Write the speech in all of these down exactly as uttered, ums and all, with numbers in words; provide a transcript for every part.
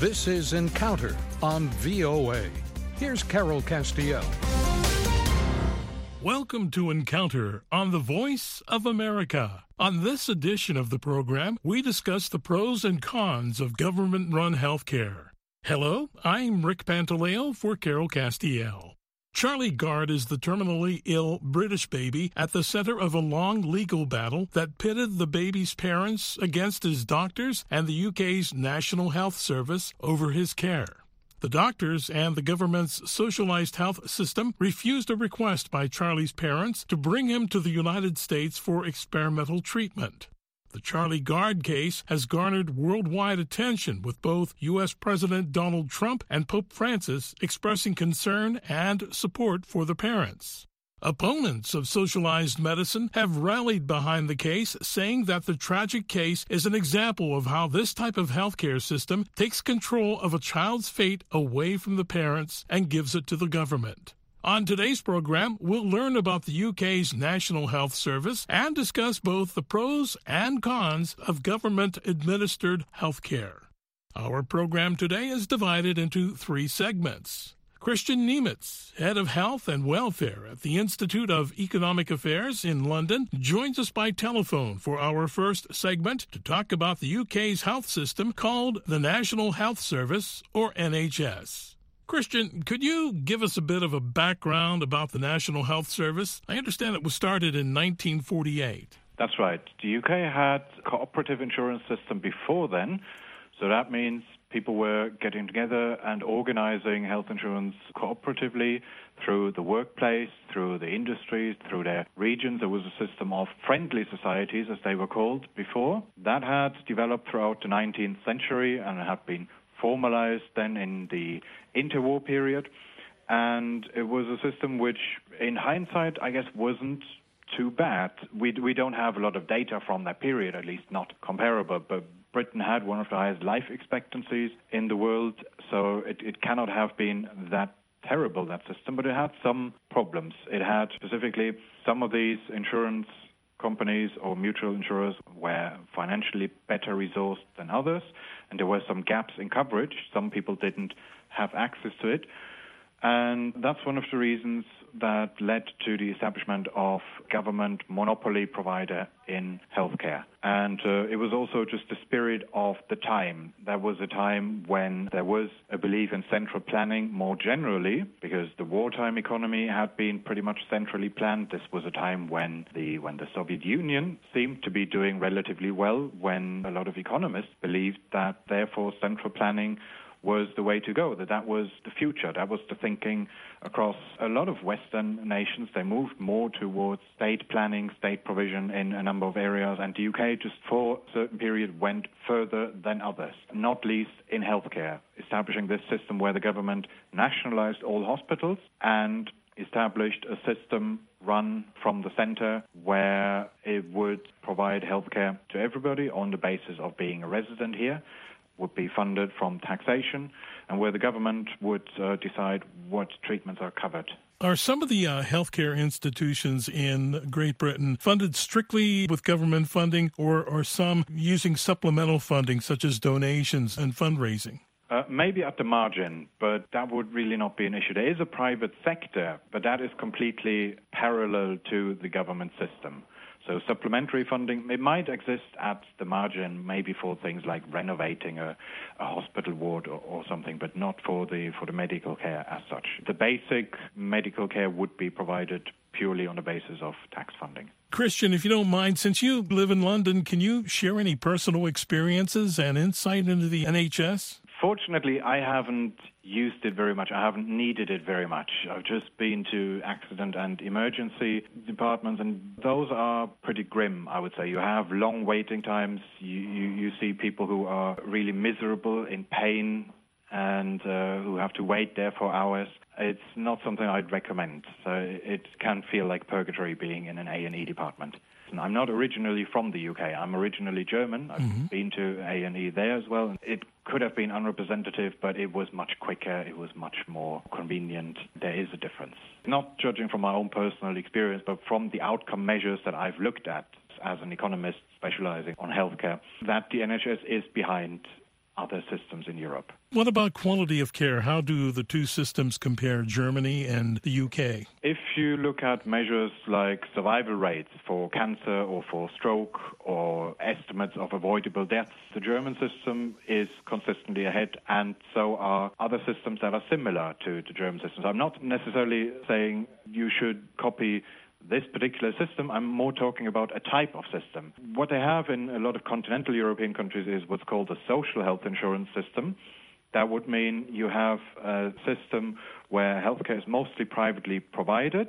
This is Encounter on V O A. Here's Carol Castiel. Welcome to Encounter on the Voice of America. On this edition of the program, we discuss the pros and cons of government-run healthcare. Hello, I'm Rick Pantaleo for Carol Castiel. Charlie Gard is the terminally ill British baby at the center of a long legal battle that pitted the baby's parents against his doctors and the U K's National Health Service over his care. The doctors and the government's socialized health system refused a request by Charlie's parents to bring him to the United States for experimental treatment. The Charlie Gard case has garnered worldwide attention, with both U S President Donald Trump and Pope Francis expressing concern and support for the parents. Opponents of socialized medicine have rallied behind the case, saying that the tragic case is an example of how this type of healthcare system takes control of a child's fate away from the parents and gives it to the government. On today's program, we'll learn about the U K's National Health Service and discuss both the pros and cons of government-administered healthcare. Our program today is divided into three segments. Christian Nemitz, head of health and welfare at the Institute of Economic Affairs in London, joins us by telephone for our first segment to talk about the U K's health system called the National Health Service, or N H S. Christian, could you give us a bit of a background about the National Health Service? I understand it was started in nineteen forty-eight. That's right. The U K had a cooperative insurance system before then, so that means people were getting together and organizing health insurance cooperatively through the workplace, through the industries, through their regions. There was a system of friendly societies, as they were called before. That had developed throughout the nineteenth century and had been formalized then in the interwar period. And it was a system which, in hindsight, I guess wasn't too bad. We, we don't have a lot of data from that period, at least not comparable, but Britain had one of the highest life expectancies in the world, so it, it cannot have been that terrible, that system, but it had some problems. It had specifically some of these insurance companies or mutual insurers were financially better resourced than others, and there were some gaps in coverage. Some people didn't have access to it. And that's one of the reasons that led to the establishment of government monopoly provider in healthcare. And uh, it was also just the spirit of the time. There was a time when there was a belief in central planning more generally, because the wartime economy had been pretty much centrally planned. This was a time when the when the Soviet Union seemed to be doing relatively well, when a lot of economists believed that therefore central planning was the way to go, that that was the future. That was the thinking across a lot of Western nations. They moved more towards state planning, state provision in a number of areas, and the U K just for a certain period went further than others, not least in healthcare, establishing this system where the government nationalized all hospitals and established a system run from the center where it would provide healthcare to everybody on the basis of being a resident here, would be funded from taxation, and where the government would uh, decide what treatments are covered. Are some of the uh, healthcare institutions in Great Britain funded strictly with government funding, or are some using supplemental funding such as donations and fundraising? Uh, maybe at the margin, but that would really not be an issue. There is a private sector, but that is completely parallel to the government system. So supplementary funding, it might exist at the margin, maybe for things like renovating a, a hospital ward or, or something, but not for the for the medical care as such. The basic medical care would be provided purely on the basis of tax funding. Christian, if you don't mind, since you live in London, can you share any personal experiences and insight into the N H S? Fortunately, I haven't used it very much. I haven't needed it very much. I've just been to accident and emergency departments, and those are pretty grim, I would say. You have long waiting times. You, you, you see people who are really miserable, in pain, and uh, who have to wait there for hours. It's not something I'd recommend. So it can feel like purgatory being in an A and E department. I'm not originally from the U K. I'm originally German. I've mm-hmm. been to A and E there as well. It could have been unrepresentative, but it was much quicker. It was much more convenient. There is a difference. Not judging from my own personal experience, but from the outcome measures that I've looked at as an economist specializing on healthcare, that the N H S is behind other systems in Europe. What about quality of care? How do the two systems compare, Germany and the U K? If you look at measures like survival rates for cancer or for stroke or estimates of avoidable deaths, the German system is consistently ahead, and so are other systems that are similar to the German systems. I'm not necessarily saying you should copy this particular system. I'm more talking about a type of system. What they have in a lot of continental European countries is what's called a social health insurance system. That would mean you have a system where healthcare is mostly privately provided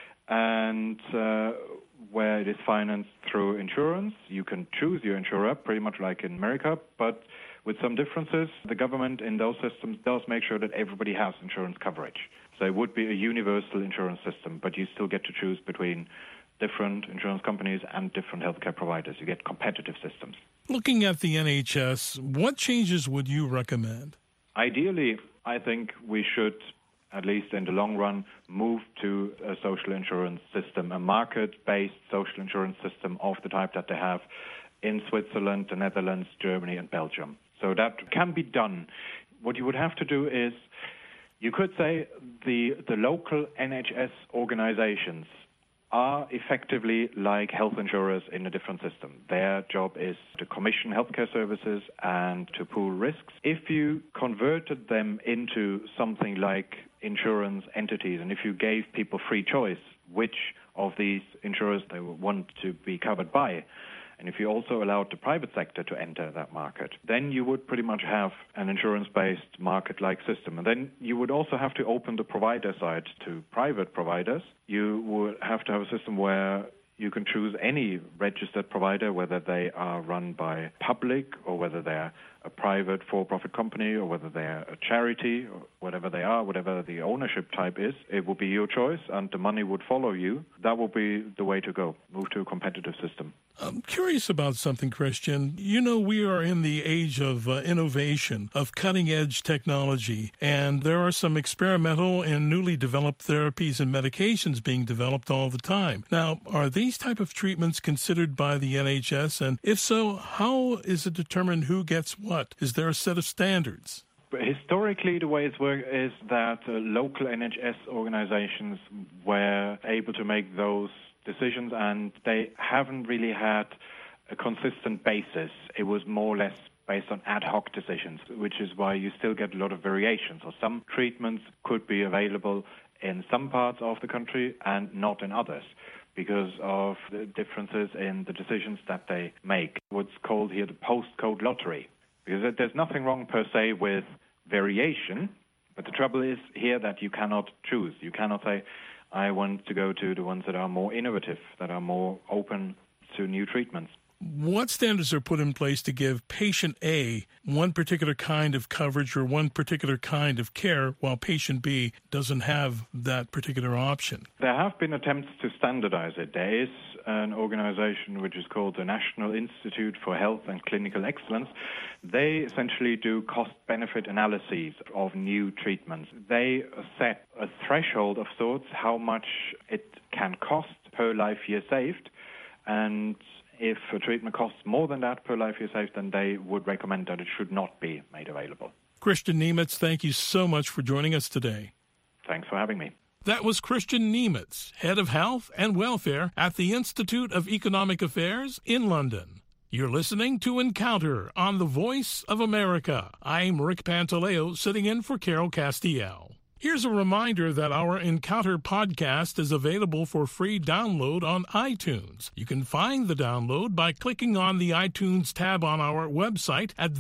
and uh, where it is financed through insurance. You can choose your insurer, pretty much like in America, but with some differences. The government in those systems does make sure that everybody has insurance coverage. So it would be a universal insurance system, but you still get to choose between different insurance companies and different healthcare providers. You get competitive systems. Looking at the N H S, what changes would you recommend? Ideally, I think we should, at least in the long run, move to a social insurance system, a market-based social insurance system of the type that they have in Switzerland, the Netherlands, Germany, and Belgium. So that can be done. What you would have to do is, you could say the the local N H S organizations are effectively like health insurers in a different system. Their job is to commission healthcare services and to pool risks. If you converted them into something like insurance entities, and if you gave people free choice which of these insurers they want to be covered by, and if you also allowed the private sector to enter that market, then you would pretty much have an insurance-based market-like system. And then you would also have to open the provider side to private providers. You would have to have a system where you can choose any registered provider, whether they are run by public or whether they're a private for-profit company or whether they're a charity or whatever they are, whatever the ownership type is. It will be your choice and the money would follow you. That will be the way to go, move to a competitive system. I'm curious about something, Christian. You know, we are in the age of uh, innovation, of cutting-edge technology, and there are some experimental and newly developed therapies and medications being developed all the time. Now, are these type of treatments considered by the N H S? And if so, how is it determined who gets what? Is there a set of standards? Historically, the way it's worked is that uh, local N H S organizations were able to make those decisions, and they haven't really had a consistent basis. It was more or less based on ad hoc decisions, which is why you still get a lot of variations. So some treatments could be available in some parts of the country and not in others, because of the differences in the decisions that they make. What's called here the postcode lottery. Because there's nothing wrong per se with variation, but the trouble is here that you cannot choose. You cannot say, I want to go to the ones that are more innovative, that are more open to new treatments. What standards are put in place to give patient A one particular kind of coverage or one particular kind of care, while patient B doesn't have that particular option? There have been attempts to standardize it. There is an organization which is called the National Institute for Health and Clinical Excellence. They essentially do cost-benefit analyses of new treatments. They set a threshold of sorts, how much it can cost per life year saved, and if a treatment costs more than that per life year saved, then they would recommend that it should not be made available. Christian Niemitz, thank you so much for joining us today. Thanks for having me. That was Christian Niemitz, Head of Health and Welfare at the Institute of Economic Affairs in London. You're listening to Encounter on the Voice of America. I'm Rick Pantaleo, sitting in for Carol Castiel. Here's a reminder that our Encounter podcast is available for free download on iTunes. You can find the download by clicking on the iTunes tab on our website at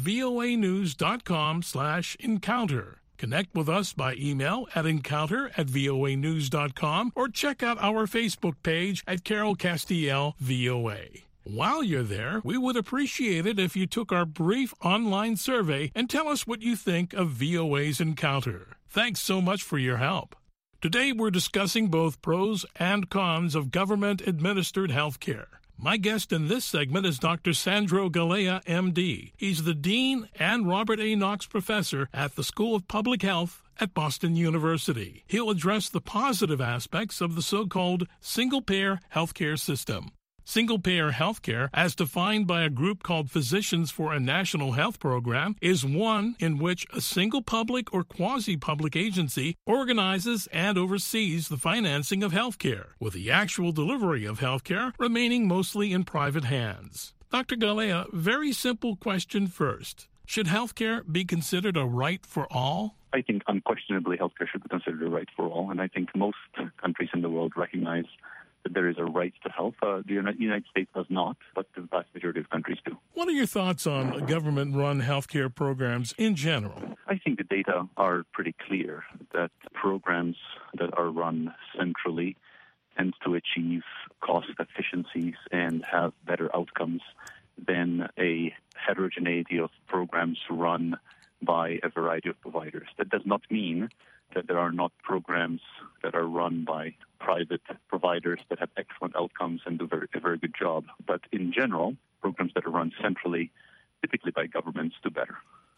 voanews.com slash encounter. Connect with us by email at encounter at voanews.com or check out our Facebook page at Carol Castiel V O A. While you're there, we would appreciate it if you took our brief online survey and tell us what you think of V O A's Encounter. Thanks so much for your help. Today we're discussing both pros and cons of government-administered health care. My guest in this segment is Doctor Sandro Galea, M D. He's the Dean and Robert A. Knox Professor at the School of Public Health at Boston University. He'll address the positive aspects of the so-called single-payer healthcare system. Single-payer healthcare, as defined by a group called Physicians for a National Health Program, is one in which a single public or quasi-public agency organizes and oversees the financing of healthcare, with the actual delivery of healthcare remaining mostly in private hands. Doctor Galea, very simple question first. Should healthcare be considered a right for all? I think unquestionably healthcare should be considered a right for all, and I think most countries in the world recognize that there is a right to health. Uh, the United States does not, but the vast majority of countries do. What are your thoughts on government-run healthcare programs in general? I think the data are pretty clear that programs that are run centrally tend to achieve cost efficiencies and have better outcomes than a heterogeneity of programs run by a variety of providers. That does not mean that there are not programs that are run by private providers that have excellent outcomes and do very, a very good job. But in general, programs that are run centrally, typically by governments, do better.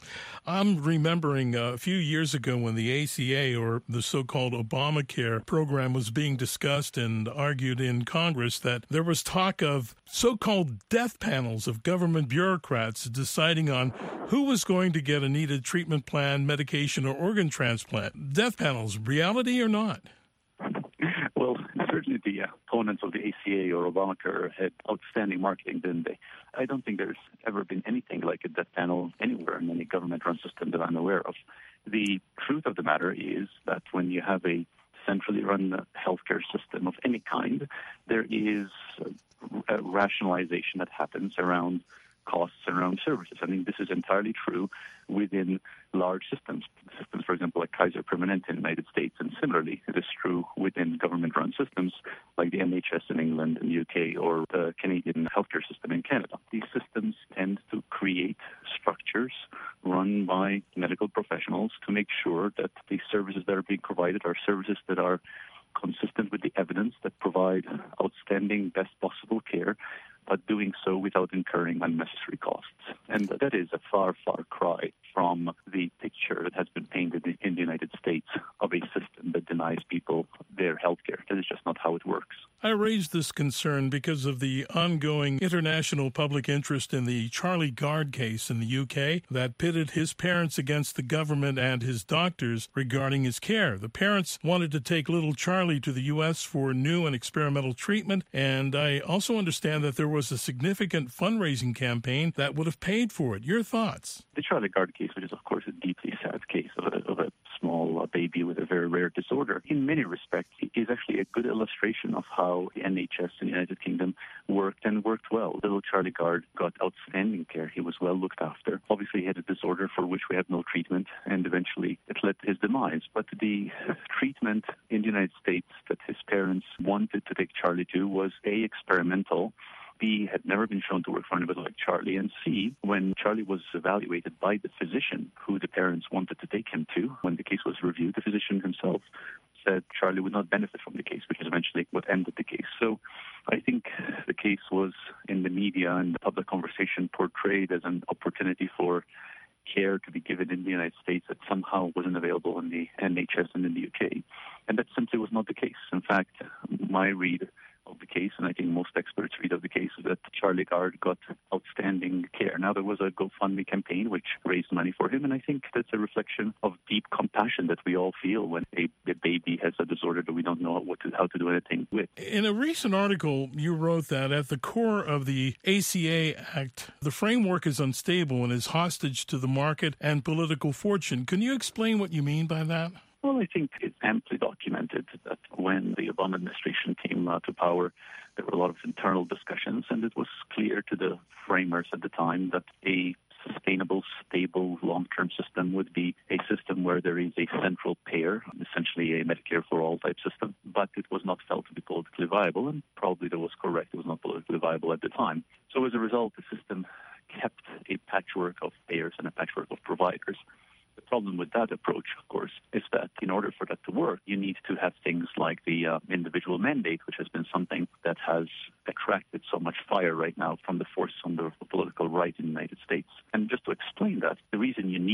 I'm remembering a few years ago when the A C A, or the so-called Obamacare program, was being discussed and argued in Congress, that there was talk of so-called death panels of government bureaucrats deciding on who was going to get a needed treatment plan, medication, or organ transplant. Death panels, reality or not? Well, certainly the opponents of the A C A or Obamacare had outstanding marketing, didn't they? I don't think there's ever been anything like a death panel anywhere in any government-run system that I'm aware of. The truth of the matter is that when you have a centrally run healthcare system of any kind, there is a rationalization that happens around costs around services. I mean, this is entirely true within large systems, systems, for example, like Kaiser Permanente in the United States, and similarly, it is true within government-run systems like the N H S in England and the U K or the Canadian healthcare system in Canada. These systems tend to create structures run by medical professionals to make sure that the services that are being provided are services that are consistent with the evidence, that provide outstanding, best possible care, but doing so without incurring unnecessary costs. And that is a far, far cry from the picture that has been painted in the United States of a system that denies people their health care. That is just not how it works. I raised this concern because of the ongoing international public interest in the Charlie Gard case in the U K that pitted his parents against the government and his doctors regarding his care. The parents wanted to take little Charlie to the U S for new and experimental treatment, and I also understand that there was a significant fundraising campaign that would have paid for it. Your thoughts? The Charlie Gard case, which is, of course, a deeply sad case of a, of a small uh, baby with a very rare disorder, in many respects, is actually a good illustration of how the N H S in the United Kingdom worked and worked well. Little Charlie Gard got outstanding care. He was well looked after. Obviously, he had a disorder for which we had no treatment, and eventually it led to his demise. But the treatment in the United States that his parents wanted to take Charlie to was A, experimental, B, had never been shown to work for anybody like Charlie, and C, when Charlie was evaluated by the physician who the parents wanted to take him to, when the case was reviewed, the physician himself said Charlie would not benefit from the case, which is eventually what ended the case. So I think the case was in the media and the public conversation portrayed as an opportunity for care to be given in the United States that somehow wasn't available in the N H S and in the U K. And that simply was not the case. In fact, my read of the case, and I think most experts read of the case, is that Charlie Gard got outstanding care. Now, there was a GoFundMe campaign which raised money for him, and I think that's a reflection of deep compassion that we all feel when a, a baby has a disorder that we don't know what to, how to do anything with. In a recent article, you wrote that at the core of the A C A Act, the framework is unstable and is hostage to the market and political fortune. Can you explain what you mean by that? Well, I think it's amply documented that when the Obama administration came uh, to power, there were a lot of internal discussions, and it was clear to the framers at the time that a sustainable, stable, long-term system would be a system where there is a central payer, essentially a Medicare for all type system, but it was not felt to be politically viable, and probably that was correct. It was not politically viable at the time. So as a result, the system kept a patchwork of payers and a patchwork of providers. The problem with that approach, of course, is that in order for that to work, you need to have things like the uh, individual mandate, which has been something that has attracted so much fire right now from the forces on the political right in the United States. And just to explain that, the reason you need the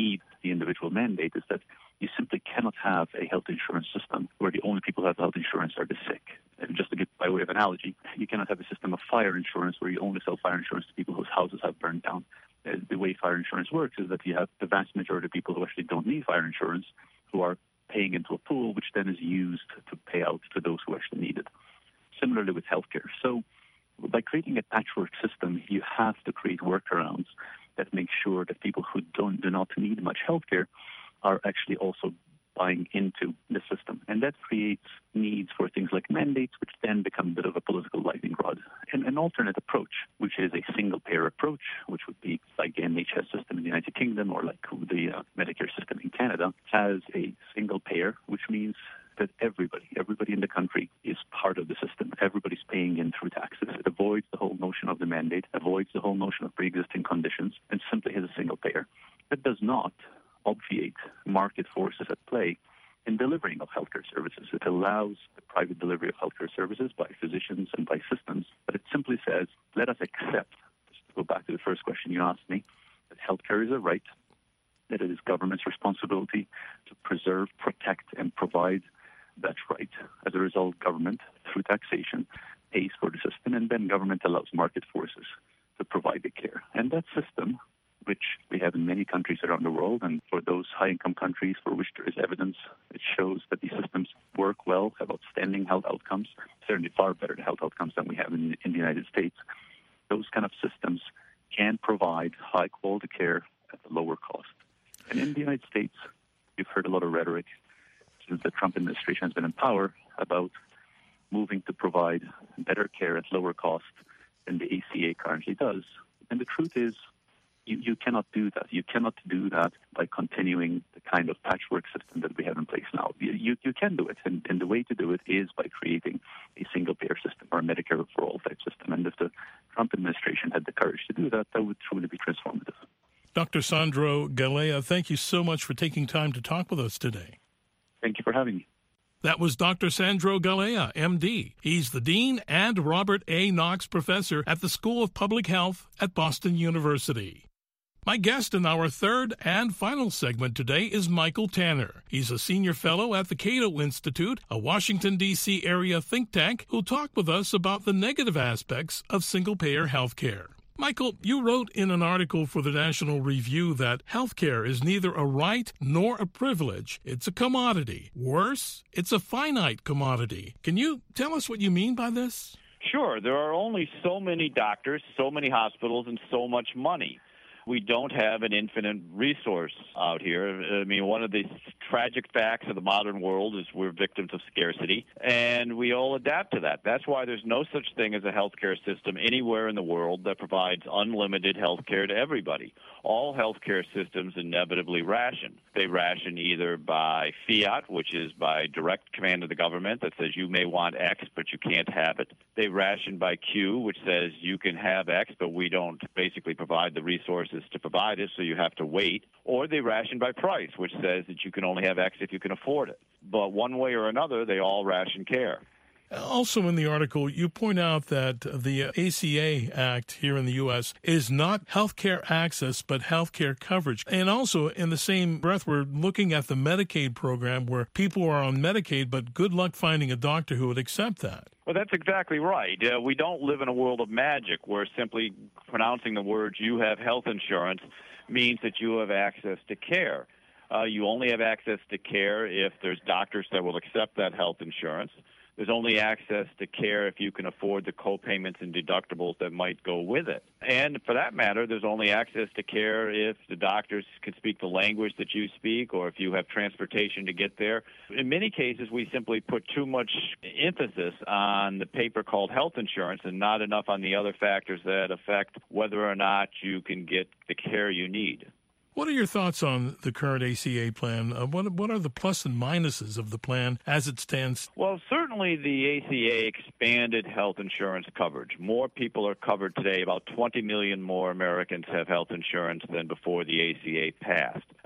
the individual mandate is that you simply cannot have a health insurance system where the only people who have health insurance are the sick. And just to give by way of analogy, you cannot have a system of fire insurance where you only sell fire insurance to people whose houses have burned down. Uh, the way fire insurance works is that you have the vast majority of people who actually don't need fire insurance who are paying into a pool, which then is used to pay out to those who actually need it. Similarly with healthcare. So by creating a patchwork system, you have to create workarounds that make sure that people who don't do not need much healthcare are actually also buying into the system. And that creates needs for things like mandates, which then become a bit of a political lightning rod. And an alternate approach, which is a single-payer approach, which would be like the N H S system in the United Kingdom or like the uh, Medicare system in Canada, has a single payer, which means that everybody, everybody in the country is part of the system. Everybody's paying in through taxes. It avoids the whole notion of the mandate, avoids the whole notion of pre-existing conditions, and simply has a single payer. That does not obviate market forces at play in delivering of healthcare services. It allows the private delivery of healthcare services by physicians and by systems, but it simply says, let us accept, just to go back to the first question you asked me, that healthcare is a right, that it is government's responsibility to preserve, protect, and provide that right. As a result, government, through taxation, pays for the system, and then government allows market forces to provide the care. And that system, which we have in many countries around the world, and for those high-income countries for which there is evidence, it shows that these systems work well, have outstanding health outcomes, certainly far better health outcomes than we have in, in the United States. Those kind of systems can provide high-quality care at a lower cost. And in the United States, you've heard a lot of rhetoric since the Trump administration has been in power about moving to provide better care at lower cost than the A C A currently does. And the truth is, you, you cannot do that. You cannot do that by continuing the kind of patchwork system that we have in place now. You, you, you can do it, and, and the way to do it is by creating a single-payer system or a Medicare for all type system. And if the Trump administration had the courage to do that, that would truly be transformative. Doctor Sandro Galea, thank you so much for taking time to talk with us today. Thank you for having me. That was Doctor Sandro Galea, M D. He's the Dean and Robert A. Knox Professor at the School of Public Health at Boston University. My guest in our third and final segment today is Michael Tanner. He's a senior fellow at the Cato Institute, a Washington, D C area think tank, who'll talk with us about the negative aspects of single-payer health care. Michael, you wrote in an article for the National Review that healthcare is neither a right nor a privilege. It's a commodity. Worse, it's a finite commodity. Can you tell us what you mean by this? Sure. There are only so many doctors, so many hospitals, and so much money. We don't have an infinite resource out here. I mean, one of the tragic facts of the modern world is we're victims of scarcity, and we all adapt to that. That's why there's no such thing as a healthcare system anywhere in the world that provides unlimited healthcare to everybody. All healthcare systems inevitably ration. They ration either by fiat, which is by direct command of the government that says you may want X, but you can't have it. They ration by Q, which says you can have X, but we don't basically provide the resources to provide it, so you have to wait. Or they ration by price, which says that you can only have X if you can afford it. But one way or another, they all ration care. Also in the article, you point out that the A C A Act here in the U S is not health care access, but health care coverage. And also, in the same breath, we're looking at the Medicaid program where people are on Medicaid, but good luck finding a doctor who would accept that. Well, that's exactly right. Uh, we don't live in a world of magic where simply pronouncing the words, you have health insurance, means that you have access to care. Uh, you only have access to care if there's doctors that will accept that health insurance. There's only access to care if you can afford the co-payments and deductibles that might go with it. And for that matter, there's only access to care if the doctors can speak the language that you speak or if you have transportation to get there. In many cases, we simply put too much emphasis on the paper called health insurance and not enough on the other factors that affect whether or not you can get the care you need. What are your thoughts on the current A C A plan? Uh, what, what are the plus and minuses of the plan as it stands? Well, certainly the A C A expanded health insurance coverage. More people are covered today. About twenty million more Americans have health insurance than before the A C A passed.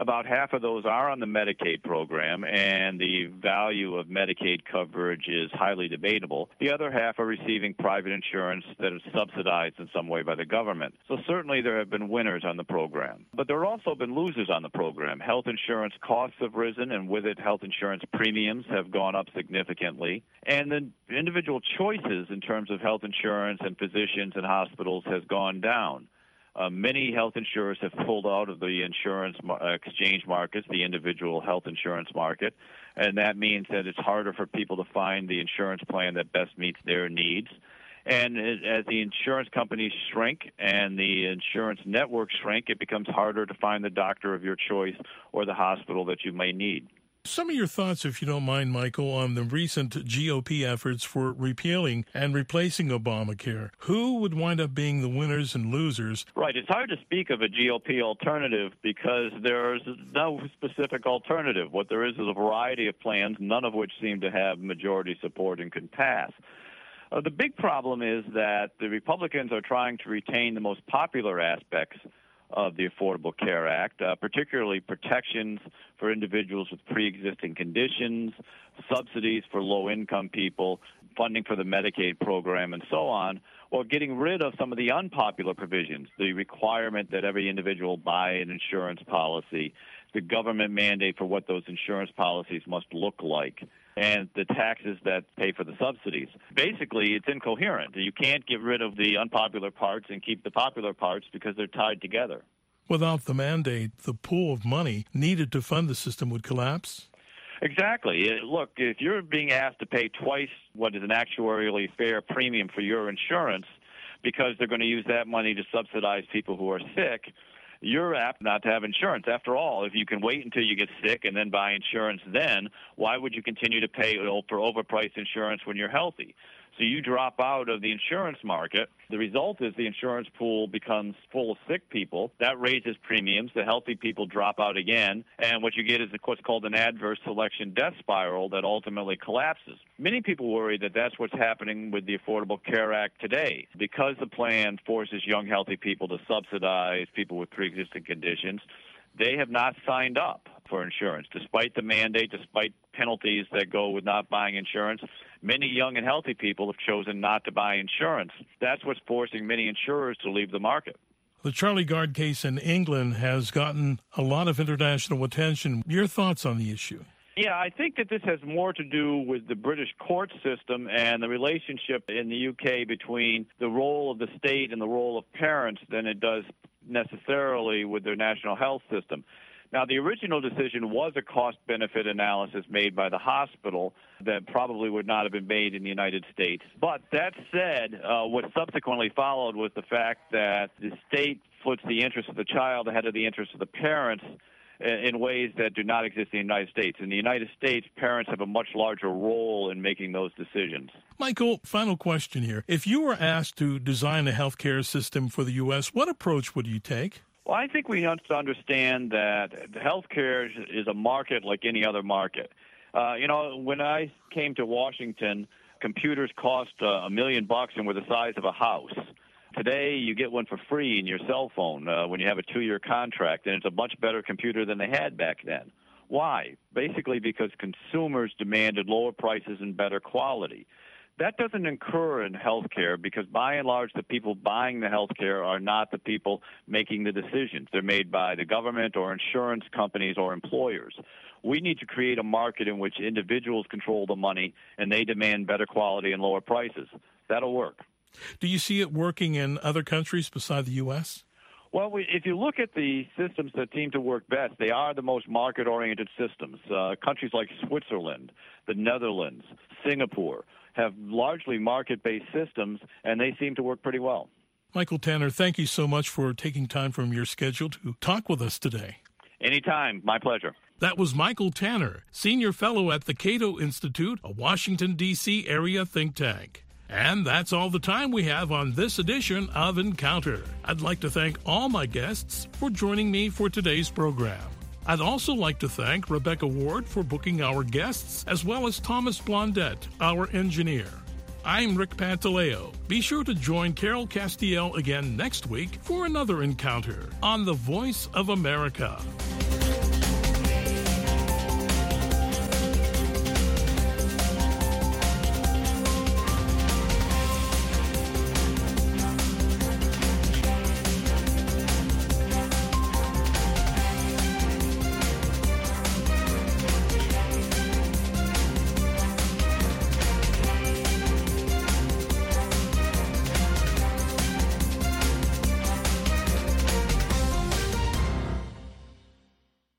About half of those are on the Medicaid program, and the value of Medicaid coverage is highly debatable. The other half are receiving private insurance that is subsidized in some way by the government. So certainly there have been winners on the program. But there have also been losers on the program. Health insurance costs have risen, and with it, health insurance premiums have gone up significantly. And the individual choices in terms of health insurance and physicians and hospitals has gone down. Uh, many health insurers have pulled out of the insurance uh, exchange markets, the individual health insurance market, and that means that it's harder for people to find the insurance plan that best meets their needs. And it, as the insurance companies shrink and the insurance networks shrink, it becomes harder to find the doctor of your choice or the hospital that you may need. Some of your thoughts, if you don't mind, Michael, on the recent G O P efforts for repealing and replacing Obamacare. Who would wind up being the winners and losers? Right. It's hard to speak of a G O P alternative because there's no specific alternative. What there is is a variety of plans, none of which seem to have majority support and can pass. Uh, the big problem is that the Republicans are trying to retain the most popular aspects of the Affordable Care Act, uh, particularly protections for individuals with pre-existing conditions, subsidies for low-income people, funding for the Medicaid program, and so on, or getting rid of some of the unpopular provisions, the requirement that every individual buy an insurance policy, the government mandate for what those insurance policies must look like, and the taxes that pay for the subsidies. Basically, it's incoherent. You can't get rid of the unpopular parts and keep the popular parts because they're tied together. Without the mandate, the pool of money needed to fund the system would collapse? Exactly. Look, if you're being asked to pay twice what is an actuarially fair premium for your insurance because they're going to use that money to subsidize people who are sick, you're apt not to have insurance. After all, if you can wait until you get sick and then buy insurance then, why would you continue to pay for overpriced insurance when you're healthy? So you drop out of the insurance market. The result is the insurance pool becomes full of sick people. That raises premiums. The healthy people drop out again. And what you get is what's called an adverse selection death spiral that ultimately collapses. Many people worry that that's what's happening with the Affordable Care Act today. Because the plan forces young, healthy people to subsidize people with pre-existing conditions, they have not signed up for insurance. Despite the mandate, despite penalties that go with not buying insurance, many young and healthy people have chosen not to buy insurance. That's what's forcing many insurers to leave the market. The Charlie Gard case in England has gotten a lot of international attention. Your thoughts on the issue? Yeah, I think that this has more to do with the British court system and the relationship in the U K between the role of the state and the role of parents than it does necessarily with their national health system. Now, the original decision was a cost-benefit analysis made by the hospital that probably would not have been made in the United States. But that said, uh, what subsequently followed was the fact that the state puts the interest of the child ahead of the interest of the parents in ways that do not exist in the United States. In the United States, parents have a much larger role in making those decisions. Michael, final question here. If you were asked to design a healthcare system for the U S, what approach would you take? Well, I think we have to understand that healthcare is a market like any other market. Uh, you know, when I came to Washington, computers cost uh, a million bucks and were the size of a house. Today, you get one for free in your cell phone uh, when you have a two-year contract, and it's a much better computer than they had back then. Why? Basically because consumers demanded lower prices and better quality. That doesn't occur in healthcare because, by and large, the people buying the healthcare are not the people making the decisions. They're made by the government or insurance companies or employers. We need to create a market in which individuals control the money and they demand better quality and lower prices. That'll work. Do you see it working in other countries beside the U S? Well, we, if you look at the systems that seem to work best, they are the most market-oriented systems. Uh, countries like Switzerland, the Netherlands, Singapore have largely market-based systems, and they seem to work pretty well. Michael Tanner, thank you so much for taking time from your schedule to talk with us today. Anytime. My pleasure. That was Michael Tanner, Senior Fellow at the Cato Institute, a Washington, D C area think tank. And that's all the time we have on this edition of Encounter. I'd like to thank all my guests for joining me for today's program. I'd also like to thank Rebecca Ward for booking our guests, as well as Thomas Blondette, our engineer. I'm Rick Pantaleo. Be sure to join Carol Castiel again next week for another Encounter on the Voice of America.